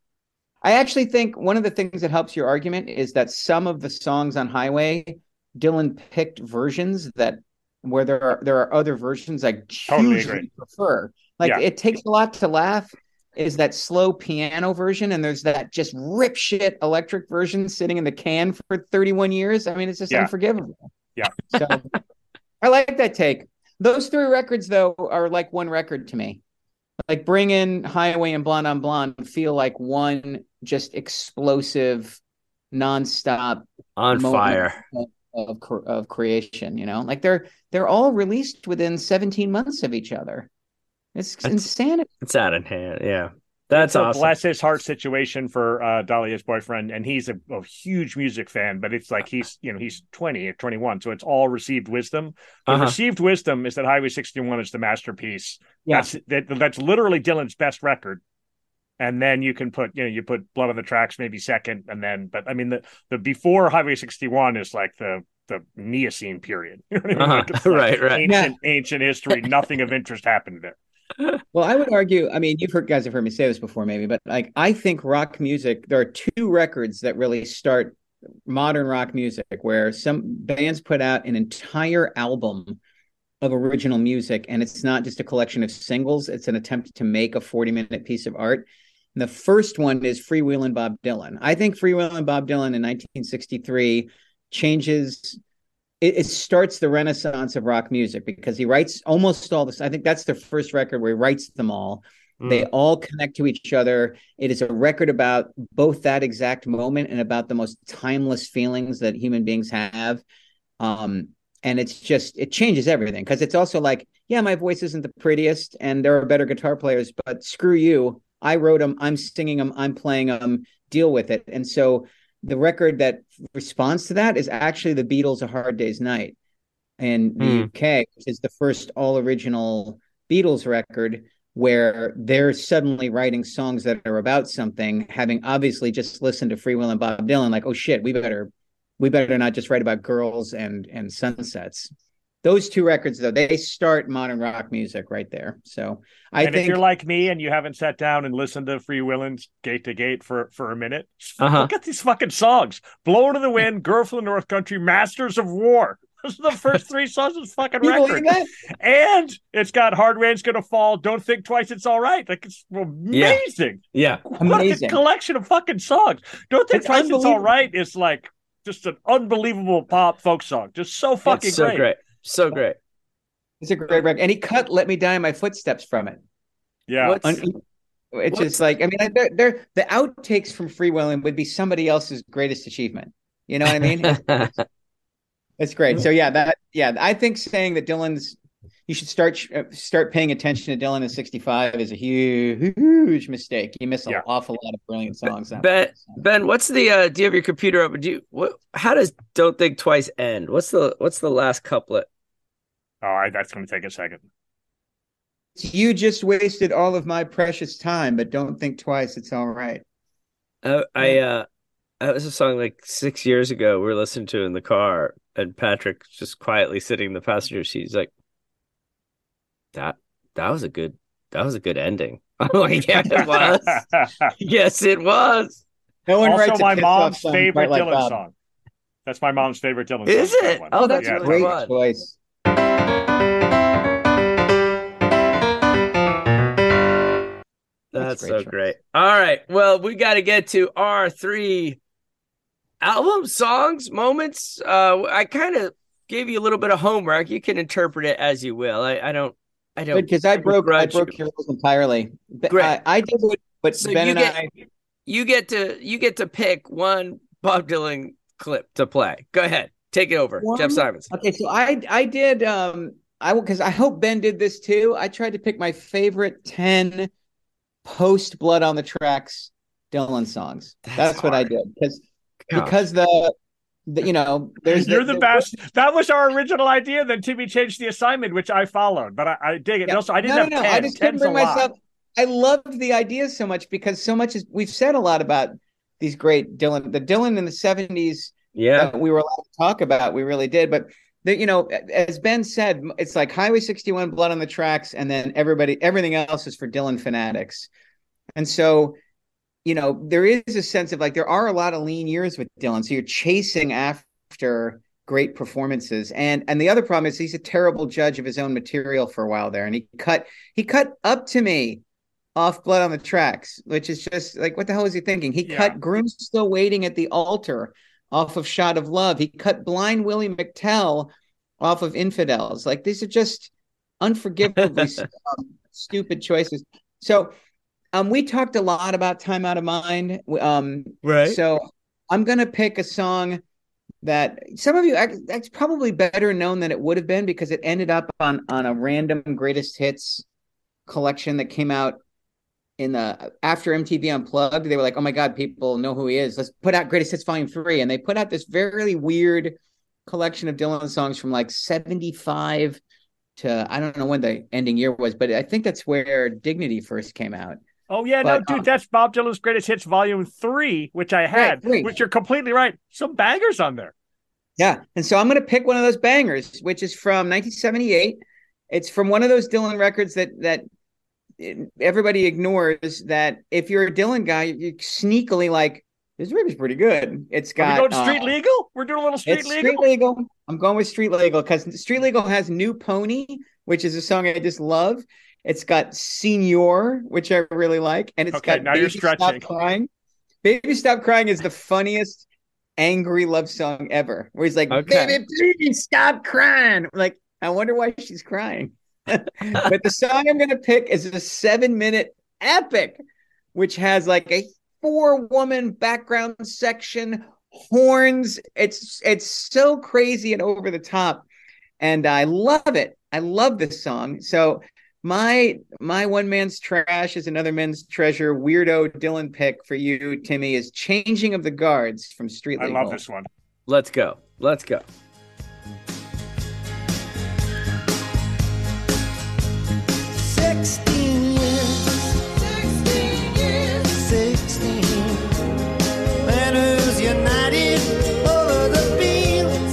I actually think one of the things that helps your argument is that some of the songs on Highway, Dylan picked versions where there are other versions I Totally hugely agree. prefer. Like Yeah. It Takes a Lot to Laugh is that slow piano version, and there's that just rip shit electric version sitting in the can for 31 years. I mean, it's just Yeah. unforgivable. Yeah. So I like that take. Those 3 records, though, are like one record to me. Like Bring In, Highway, and Blonde on Blonde feel like one just explosive, nonstop On moment fire. of creation. You know, like they're all released within 17 months of each other. It's insanity. It's out of hand. Yeah. That's It's a awesome. bless his heart situation for Dahlia's boyfriend, and he's a huge music fan, but it's like he's 20 or 21, so it's all received wisdom. The Uh-huh. received wisdom is that Highway 61 is the masterpiece. Yeah. That's literally Dylan's best record. And then you can put Blood on the Tracks maybe second, but I mean the before Highway 61 is like the Neocene period. You know what I mean? Uh-huh. Like it's like Right. ancient history. Nothing of interest happened there. Well, I would argue, I mean, guys have heard me say this before, maybe, but like I think rock music, there are 2 records that really start modern rock music where some bands put out an entire album of original music, and it's not just a collection of singles, it's an attempt to make a 40-minute piece of art. And the first one is Freewheelin' Bob Dylan. I think Freewheelin' Bob Dylan in 1963 changes. It starts the renaissance of rock music because he writes almost all this. I think that's the first record where he writes them all. They all connect to each other. It is a record about both that exact moment and about the most timeless feelings that human beings have. And it changes everything because it's also like, yeah, my voice isn't the prettiest and there are better guitar players, but screw you. I wrote them. I'm singing them. I'm playing them. Deal with it. And so the record that responds to that is actually the Beatles' A Hard Day's Night in the UK, which is the first all original Beatles record where they're suddenly writing songs that are about something, having obviously just listened to Freewheelin' Bob Dylan, like, oh shit, we better not just write about girls and sunsets. Those 2 records, though, they start modern rock music right there. So I think if you're like me and you haven't sat down and listened to Freewheelin's Gate to Gate for a minute, look at these fucking songs: "Blown to the Wind," "Girl from the North Country," "Masters of War." Those are the first 3 songs of this fucking you record. believe that? And it's got "Hard Rain's Gonna Fall," "Don't Think Twice, It's All Right." Like, it's amazing. Yeah. What Amazing. a collection of fucking songs. "Don't Think It's Twice, It's All unbelievable. Right" is like just an unbelievable pop folk song. Just so fucking It's so great. great. So great. It's a great record. And he cut "Let Me Die in My Footsteps" from it. Yeah. It's just like, I mean, they're the outtakes from Freewheelin' would be somebody else's greatest achievement. You know what I mean? It's great. So I think saying that Dylan's, you should start paying attention to Dylan in '65 is a huge mistake. You miss an awful lot of brilliant songs. Ben, what's the? Do you have your computer up? How does "Don't Think Twice" end? What's the last couplet? All right, that's going to take a second. You just wasted all of my precious time, but don't think twice. It's all right. That was a song like 6 years ago we were listening to in the car, and Patrick just quietly sitting in the passenger seat. He's like, that was a good ending. I'm like, yeah, it was. Yes, it was. No one also writes my mom's favorite like Dylan song. That's my mom's favorite Dylan song. Is it? That Oh, that's a really great fun. choice. That's so great. All right. Well, we got to get to our 3 album songs, moments. I kind of gave you a little bit of homework. You can interpret it as you will. I don't. Because I broke your rules entirely. Great. I did what So Ben and I. You get to pick one Bob Dylan clip to play. Go ahead. Take it over, Jeff Simons. Okay, so I did. Because I hope Ben did this too. I tried to pick my favorite 10 post Blood on the Tracks Dylan songs. That's what I did because the there's you're the best. That was our original idea. Then Timmy changed the assignment, which I followed. But I dig it. Yeah. Also, I didn't have 10. I just couldn't bring myself. I loved the idea so much because so much is we've said a lot about these great Dylan. The Dylan in the 70s. Yeah, that we were allowed to talk about. We really did, but. As Ben said, it's like Highway 61, Blood on the Tracks, and then everything else is for Dylan fanatics. And so, there is a sense of like there are a lot of lean years with Dylan. So you're chasing after great performances. And the other problem is he's a terrible judge of his own material for a while there. And he cut Up to Me off Blood on the Tracks, which is just like, what the hell is he thinking? He cut Groom's Still Waiting at the Altar off of Shot of Love. He cut Blind Willie McTell off of Infidels. Like, these are just unforgivably stupid choices. So we talked a lot about Time Out of Mind. Right. So I'm going to pick a song that some of you, it's probably better known than it would have been because it ended up on a random greatest hits collection that came out after MTV Unplugged. They were like, oh my God, people know who he is. Let's put out Greatest Hits Volume 3. And they put out this very weird collection of Dylan songs from like 75 to, I don't know when the ending year was, but I think that's where Dignity first came out. Oh yeah, no, dude, that's Bob Dylan's Greatest Hits Volume 3, which I had, which you're completely right. Some bangers on there. Yeah. And so I'm going to pick one of those bangers, which is from 1978. It's from one of those Dylan records that everybody ignores, that if you're a Dylan guy, you sneakily like, this record's pretty good. It's got. Are we going Street Legal? We're doing a little Street Legal? Street Legal. I'm going with Street Legal because Street Legal has New Pony, which is a song I just love. It's got Senior, which I really like. And it's got now Baby you're stretching. Stop Crying. Baby Stop Crying is the funniest angry love song ever. Where he's like, baby, please stop crying. Like, I wonder why she's crying. But the song I'm going to pick is a 7-minute epic, which has like a 4-woman background section, horns. It's so crazy and over the top. And I love it. I love this song. So my one man's trash is another man's treasure. Weirdo Dylan pick for you, Timmy, is Changing of the Guards from Street Legal. I love this one. Let's go. 16 years, banners united over the fields,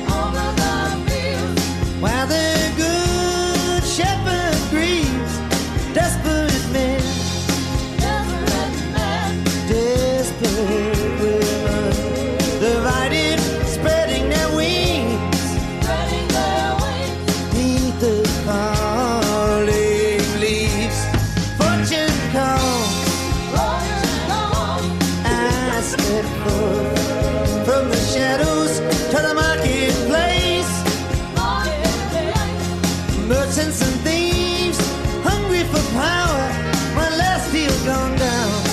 while the good shepherd grieves, desperate men, desperate women, divided, spreading their wings, beneath the falling leaves. Fortune calls, I step forth from the shadows to the marketplace. Merchants and thieves, hungry for power, my last deal gone down.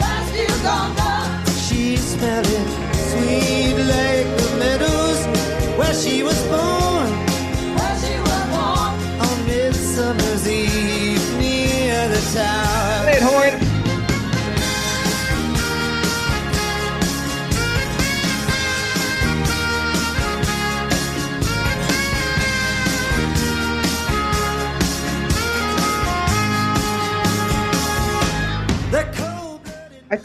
She's smelling sweet like the meadows where she was born. On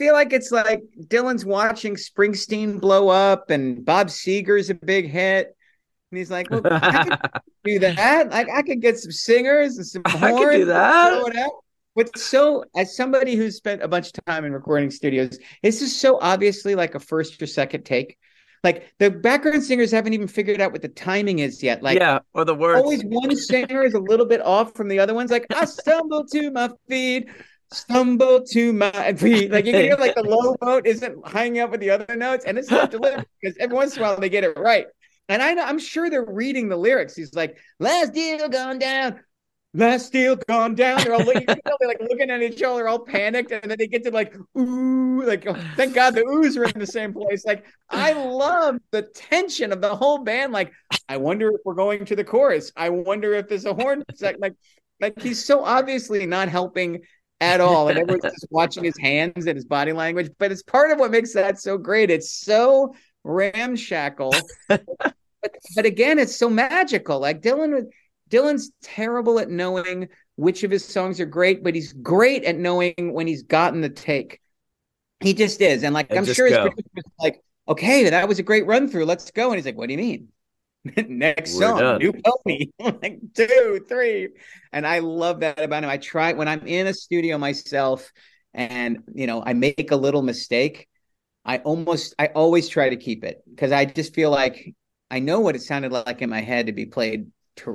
feel like it's like Dylan's watching Springsteen blow up and Bob Seger's a big hit. And he's like, well, I could do that. I could get some singers and some horns. I could do that. Throw it out. But so, as somebody who's spent a bunch of time in recording studios, this is so obviously like a first or second take. Like the background singers haven't even figured out what the timing is yet. Like, or the words. Always one singer is a little bit off from the other ones. Like, I stumble to my feet, stumble to my feet. Like you can hear like the low note isn't hanging up with the other notes, and it's not delivered because every once in a while they get it right. And I'm sure they're reading the lyrics. He's like, last deal gone down. Last deal gone down. They're all they're like looking at each other, all panicked, and then they get to like ooh, like oh, thank God the oohs are in the same place. Like I love the tension of the whole band. Like I wonder if we're going to the chorus. I wonder if there's a horn. Like he's so obviously not helping at all, and everyone's just watching his hands and his body language. But it's part of what makes that so great. It's so ramshackle, but again, it's so magical. Like Dylan's terrible at knowing which of his songs are great, but he's great at knowing when he's gotten the take. He just is. And like, I'm sure his producer's like, okay, that was a great run through. Let's go. And he's like, what do you mean? Next song, done. New Pony. Like 2, 3. And I love that about him. I try when I'm in a studio myself and, I make a little mistake. I always try to keep it because I just feel like I know what it sounded like in my head to be played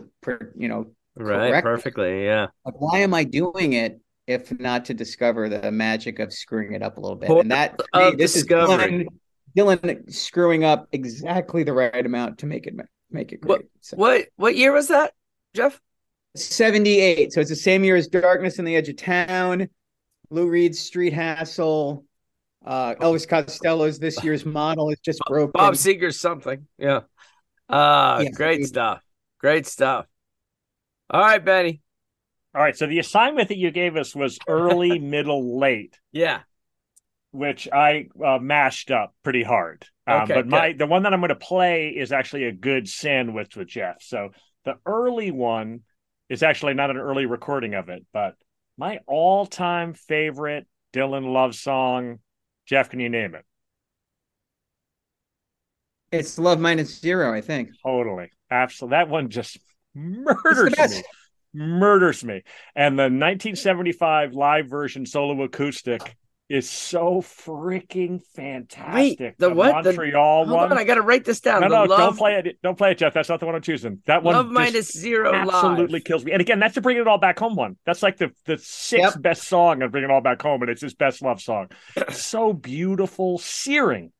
right, perfectly, yeah. Like, why am I doing it if not to discover the magic of screwing it up a little bit? And that this is Dylan screwing up exactly the right amount to make it great. What year was that, Jeff? 78. So it's the same year as Darkness on the Edge of Town, Lou Reed's Street Hassle, Elvis Costello's This Year's Model is Just Broken. Bob Seger's Something, yeah. Great stuff. Great stuff. All right, Benny. All right. So the assignment that you gave us was early, middle, late. Yeah. Which I mashed up pretty hard. But the one that I'm going to play is actually a good sandwich with Jeff. So the early one is actually not an early recording of it, but my all-time favorite Dylan love song. Jeff, can you name it? It's Love Minus Zero, I think. Totally. Absolutely. That one just murders me. And the 1975 live version solo acoustic is so freaking fantastic. Wait, the what? Montreal one. Hold on, I got to write this down. No, don't play it. Don't play it, Jeff. That's not the one I'm choosing. That one Love Minus Zero absolutely live. Kills me. And again, that's the Bring It All Back Home one. That's like the sixth best song of Bring It All Back Home, and it's his best love song. So beautiful, searing.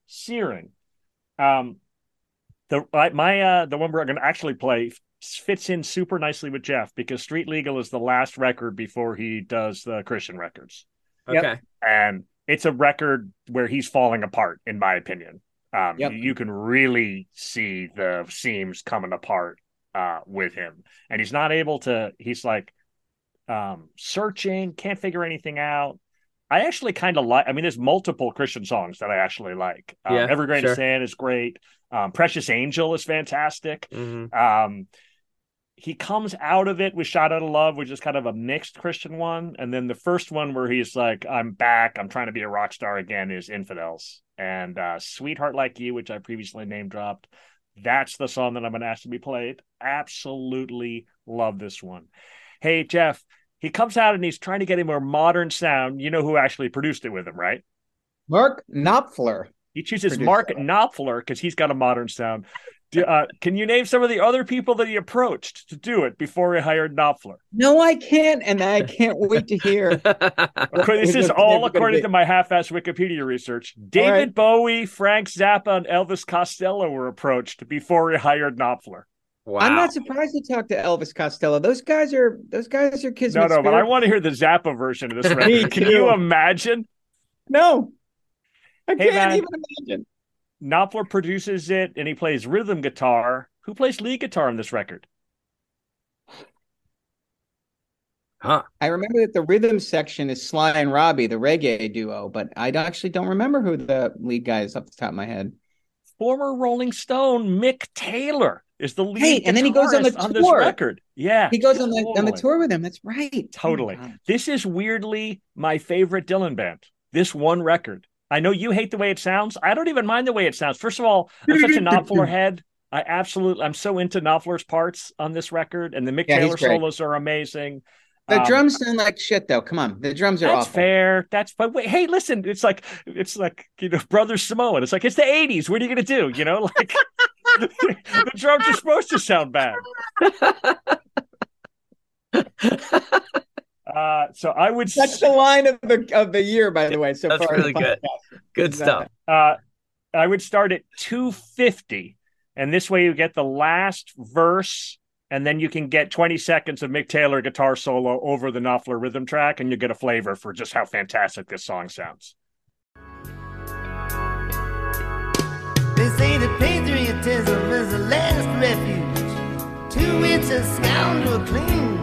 The one we're going to actually play fits in super nicely with Jeff because Street Legal is the last record before he does the Christian records. Okay. And it's a record where he's falling apart, in my opinion. You can really see the seams coming apart with him. And he's not able to, he's like searching, can't figure anything out. I actually kind of like, there's multiple Christian songs that I actually like. Every Grain of Sand is great. Precious Angel is fantastic. Mm-hmm. He comes out of it with Shot Out of Love, which is kind of a mixed Christian one. And then the first one where he's like, I'm back, I'm trying to be a rock star again, is Infidels. And Sweetheart Like You, which I previously name dropped. That's the song that I'm going to ask to be played. Absolutely love this one. Hey, Jeff, he comes out and he's trying to get a more modern sound. You know who actually produced it with him, right? Mark Knopfler. He chooses Mark Knopfler because he's got a modern sound. Can you name some of the other people that he approached to do it before he hired Knopfler? No, I can't, and I can't wait to hear. This is all according to my half-assed Wikipedia research. David Bowie, Frank Zappa, and Elvis Costello were approached before he hired Knopfler. Wow. I'm not surprised to talk to Elvis Costello. Those guys are kids. No, but I want to hear the Zappa version of this record. Can you imagine? No, I can't even imagine. Knopfler produces it, and he plays rhythm guitar. Who plays lead guitar on this record? Huh. I remember that the rhythm section is Sly and Robbie, the reggae duo, but I actually don't remember who the lead guy is off the top of my head. Former Rolling Stone Mick Taylor is the lead and then he goes on the on tour. This record. Yeah, he goes on the tour with him. That's right. Totally. Oh, this is weirdly my favorite Dylan band. this one record. I know you hate the way it sounds. I don't even mind the way it sounds. First of all, I'm such a Knopfler head. I'm so into Knopfler's parts on this record, and the Mick Taylor solos are amazing. The drums sound like shit, though. Come on, the drums are awful. Fair. But wait, hey, listen, it's like Brothers Samoan. It's like it's the '80s. What are you gonna do? Like the drums are supposed to sound bad. So I would. That's the line of the year, by the way. So that's far, really good. Good stuff. I would start at 250, and this way you get the last verse. And then you can get 20 seconds of Mick Taylor guitar solo over the Knopfler rhythm track, and you get a flavor for just how fantastic this song sounds. They say that patriotism is the last refuge to which a scoundrel clings.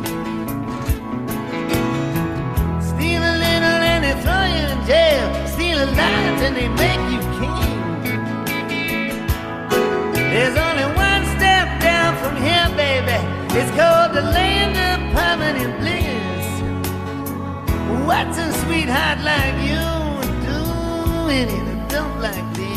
Steal a little and they throw you in jail. Steal a lot and they make you king. There's only one step down from here, baby. It's called the land of permanent bliss. What's a sweetheart like you doing in a dump like this?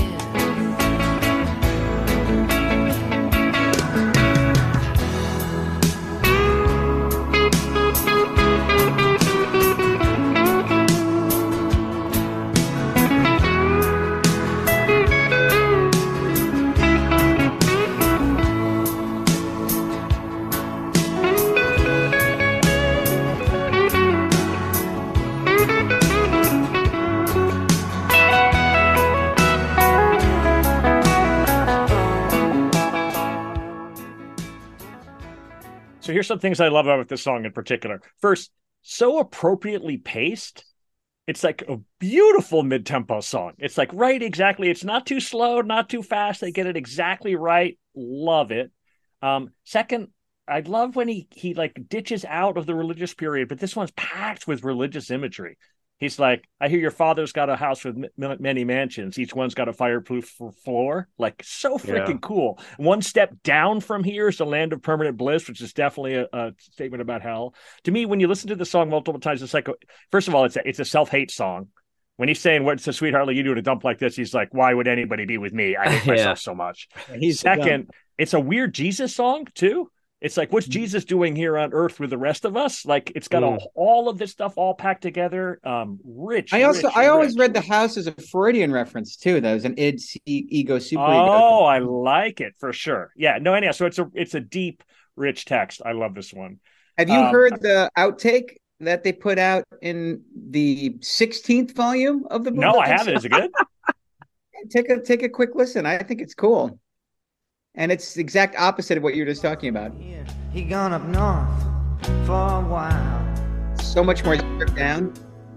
So here's some things I love about this song in particular. First, so appropriately paced. It's like a beautiful mid-tempo song. It's like right exactly. It's not too slow, not too fast. They get it exactly right. Love it. Second, I love when he like ditches out of the religious period, but this one's packed with religious imagery. He's like, I hear your father's got a house with many mansions. Each one's got a fireproof floor. Like, so freaking cool. One step down from here is the land of permanent bliss, which is definitely a statement about hell. To me, when you listen to the song multiple times, it's like, first of all, it's a self-hate song. When he's saying, what's a sweetheart like you do in a dump like this? He's like, why would anybody be with me? I hate myself so much. Second, it's a weird Jesus song, too. It's like, what's Jesus doing here on earth with the rest of us? Like, it's got all of this stuff all packed together. Rich. I always read the house as a Freudian reference too. That was an id, ego, super. Oh, I like it for sure. Yeah. No, anyhow. So it's a deep, rich text. I love this one. Have you heard the outtake that they put out in the 16th volume of the book? No, I haven't. Is it good? Take a quick listen. I think it's cool. And it's the exact opposite of what you were just talking about. He gone up north for a while. So much more stripped down.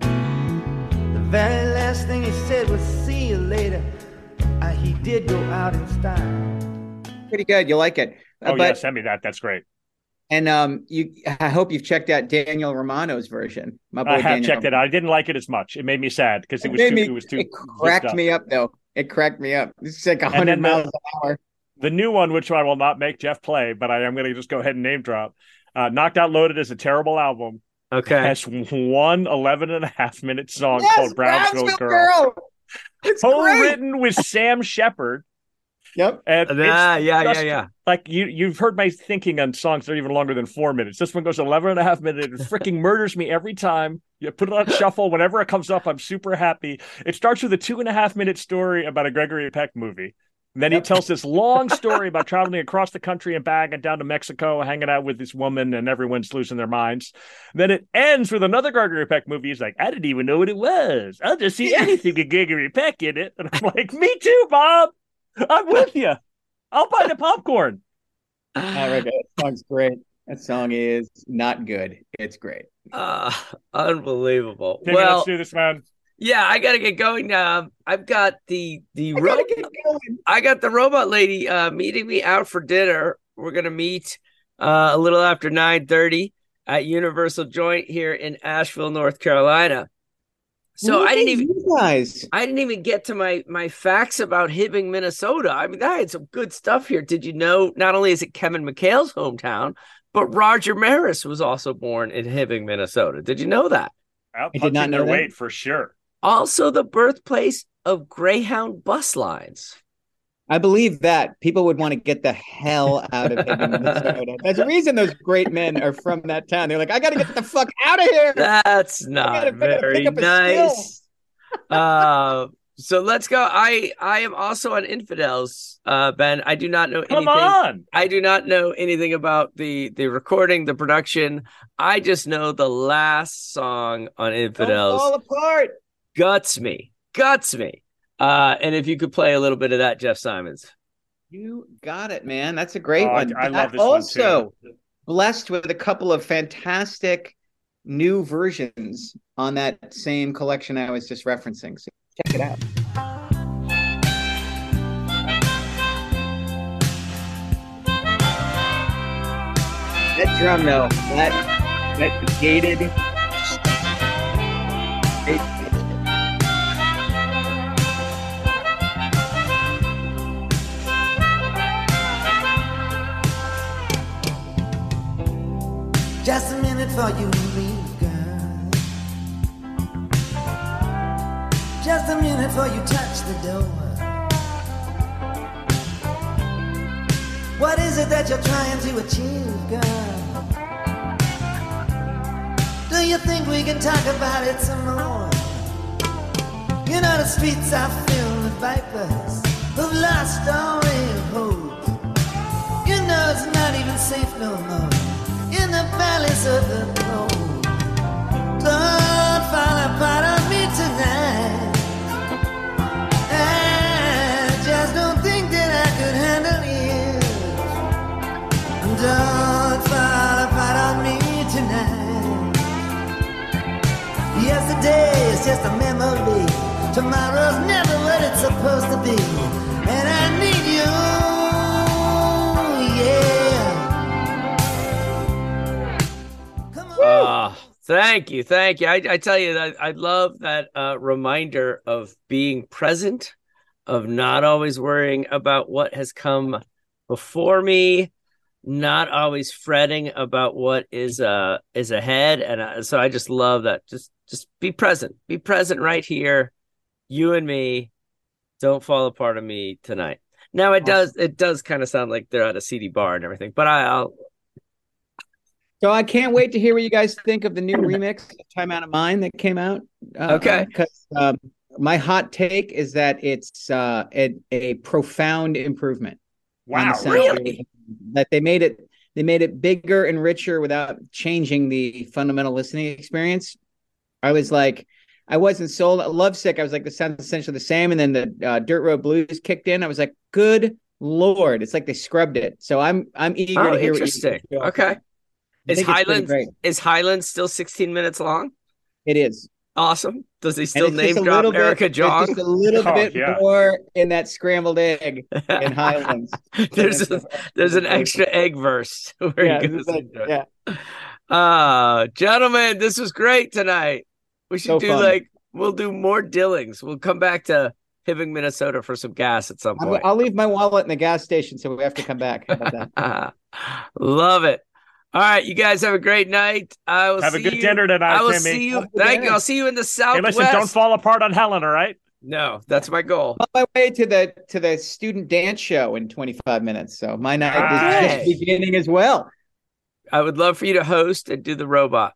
The very last thing he said was, see you later. He did go out in style. Pretty good. You like it. Yeah, send me that. That's great. And I hope you've checked out Daniel Romano's version. I have checked it out. I didn't like it as much. It made me sad because it was too. It cracked me up, though. It cracked me up. It's like 100 miles an hour. The new one, which I will not make Jeff play, but I am going to just go ahead and name drop. Knocked Out Loaded is a terrible album. Okay. It has one 11.5-minute song called Brownsville Girl. It's co-written with Sam Shepard. Yep. And yeah. Like you've heard my thinking on songs that are even longer than 4 minutes. This one goes 11.5 minutes. It freaking murders me every time. You put it on shuffle. Whenever it comes up, I'm super happy. It starts with a 2.5-minute story about a Gregory Peck movie. And then he tells this long story about traveling across the country and back and down to Mexico, hanging out with this woman, and everyone's losing their minds. And then it ends with another Gregory Peck movie. He's like, I didn't even know what it was. I'll just see anything with Gregory Peck in it. And I'm like, me too, Bob. I'm with you. I'll buy the popcorn. That song's great. That song is not good. It's great. Unbelievable. Timmy, let's do this, man. Yeah, I gotta get going now. I've got the robot lady meeting me out for dinner. We're gonna meet a little after 9:30 at Universal Joint here in Asheville, North Carolina. So I didn't even get to my facts about Hibbing, Minnesota. I mean, I had some good stuff here. Did you know not only is it Kevin McHale's hometown, but Roger Maris was also born in Hibbing, Minnesota? Did you know that? I did not know that. Weight for sure. also the birthplace of Greyhound bus lines. I believe that people would want to get the hell out of Hibbing, Minnesota. There's a reason those great men are from that town. They're like, I got to get the fuck out of here. That's not very nice. So let's go. I am also on Infidels, Ben. I do not know anything. Come on. I do not know anything about the recording, the production. I just know the last song on Infidels. Don't fall apart. Guts me. And if you could play a little bit of that, Jeff Simons. You got it, man. That's a great one. I love this also one too. Blessed with a couple of fantastic new versions on that same collection I was just referencing. So check it out. That drum, though, that gated. Just a minute for you to leave, girl. Just a minute before you touch the door. What is it that you're trying to achieve, girl? Do you think we can talk about it some more? You know the streets are filled with vipers who've lost all real hope. You know it's not even safe no more in the valleys of the road. Don't fall apart on me tonight. I just don't think that I could handle it. Don't fall apart on me tonight. Yesterday is just a memory. Tomorrow's never what it's supposed to be. And I need you, yeah. Thank you. I tell you that I love that reminder of being present, of not always worrying about what has come before me, not always fretting about what is ahead. And so I just love that. Just be present. Be present right here. You and me. Don't fall apart on me tonight. Now it does kind of sound like they're at a seedy bar and everything, but I'll. So I can't wait to hear what you guys think of the new remix, Time Out of Mind, that came out. Okay. Because my hot take is that it's a profound improvement. Wow, really? That they made it bigger and richer without changing the fundamental listening experience. I was like, I wasn't sold. Lovesick, I was like, this sounds essentially the same. And then the Dirt Road Blues kicked in. I was like, good Lord. It's like they scrubbed it. So I'm eager to hear interesting. What you Okay. Is Highlands still 16 minutes long? It is. Awesome. Does he still name drop Erica Jong? Just a little bit more in that scrambled egg in Highlands. there's an extra egg verse. Gentlemen, this was great tonight. We should we'll do more Dillings. We'll come back to Hibbing, Minnesota for some gas at some point. I'll leave my wallet in the gas station, so we have to come back. How about that? Love it. All right, you guys have a great night. I will have a good dinner tonight. I will Timmy. see you. Thank you. I'll see you in the Southwest. Hey, listen, don't fall apart on Helen. All right. No, that's my goal. On my way to the student dance show in 25 minutes. So my night is just beginning as well. I would love for you to host and do the robot.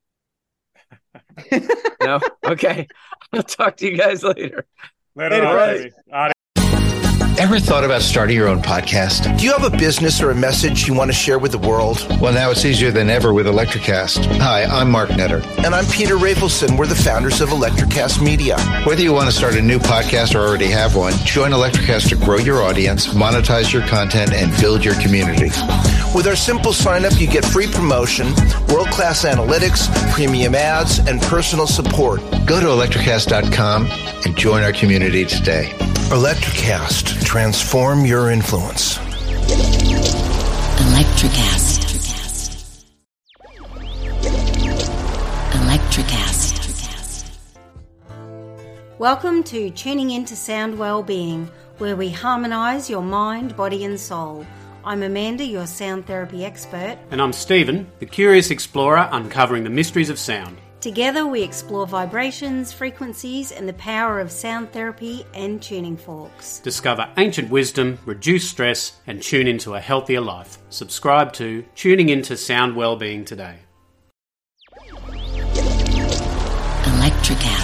No? Okay. I'll talk to you guys later. Later. Ever thought about starting your own podcast? Do you have a business or a message you want to share with the world? Well, now it's easier than ever with Electrocast. Hi, I'm Mark Netter. And I'm Peter Rafelson. We're the founders of Electrocast Media. Whether you want to start a new podcast or already have one, join Electrocast to grow your audience, monetize your content, and build your community. With our simple sign-up, you get free promotion, world-class analytics, premium ads, and personal support. Go to electrocast.com and join our community today. Electrocast. Transform your influence. Electrocast. Welcome to Tuning Into Sound Wellbeing, where we harmonise your mind, body and soul. I'm Amanda, your sound therapy expert. And I'm Stephen, the curious explorer uncovering the mysteries of sound. Together we explore vibrations, frequencies, and the power of sound therapy and tuning forks. Discover ancient wisdom, reduce stress, and tune into a healthier life. Subscribe to Tuning Into Sound Wellbeing today. Electric